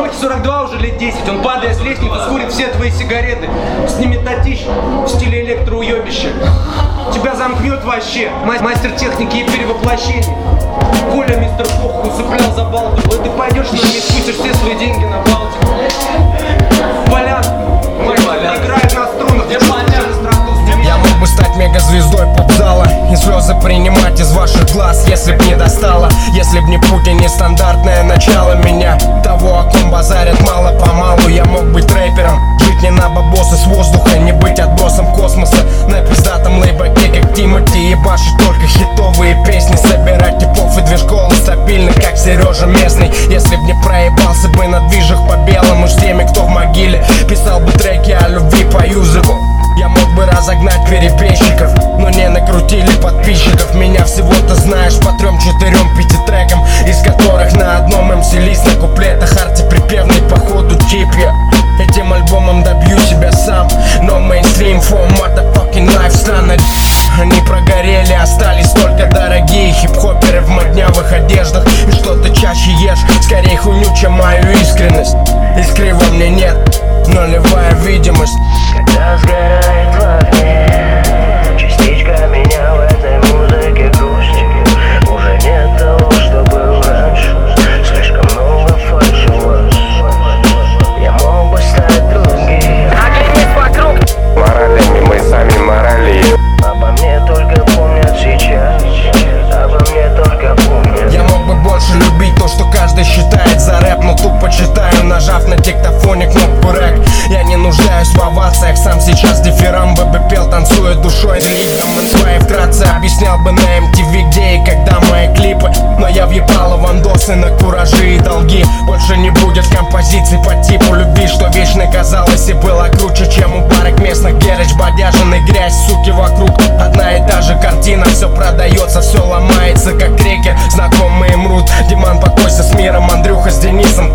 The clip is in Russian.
Димахе 42 уже лет 10, он падая с лестницы скурит все твои сигареты, снимет татищ в стиле электроуебища. Тебя замкнет вообще, мастер техники и перевоплощения. Коля, мистер Пох, усыплял за Балтику. И ты пойдешь на них, спустишь все свои деньги на Балтику. Полян, играет на струнах. Я мог бы стать мегазвездой поп-зала и слезы принимать из ваших глаз, если б не достало. Если б не путь и нестандартное начало меня, того, о ком базарят мало-помалу. Я мог быть рэпером, жить не на бабосы с воздуха, не быть отбросом космоса. На пиздатом лейбаке, как Тимати, ебашить только хитовые песни, собирать типов и движколы стабильно, как Сережа местный. Если б не проебался бы на движах по белому с теми, кто в могиле, писал бы треки о любви по юзику. Я мог бы разогнать перебежчиков, но не накрутили подписчиков. Меня всего-то знаешь по 3, 4, 5 трекам, из которых на одном MC лист на куплетах арти-припевный походу тип я. Этим альбомом добью себя сам, но мейнстрим for motherfucking lifestyle. Они прогорели, остались только дорогие хип-хоперы в моднявых одеждах. И что ты чаще ешь, скорее хуйню, чем мою искренность. Искры во мне нет, нулевая видимость. Когда сгорает в огне частичка меня в этой музыке грустит. Уже нет того, что был раньше. Слишком много фальши у вас. Я мог бы стать другим. Оглянись вокруг. Моралями мы сами морали. Обо мне только помнят сейчас. Обо мне только помнят. Я мог бы больше любить то, что каждый считает за рэп, но тупо читаю, нажав на диктофоне кнопку рэк. Я не нуждаюсь в овациях, сам сейчас дифирамбы бы пел, танцуя душой. Ритм свои вкратце объяснял бы на MTV, где и когда мои клипы. Но я въебала вандосы на куражи и долги. Больше не будет композиций по типу любви, что вечно казалось и было круче, чем у барок местных гереч. Бодяжин и грязь, суки вокруг, одна и та же картина. Все продается, все ломается, как крекер. Знакомые мрут, Диман покойся с миром, Андрюха с Денисом.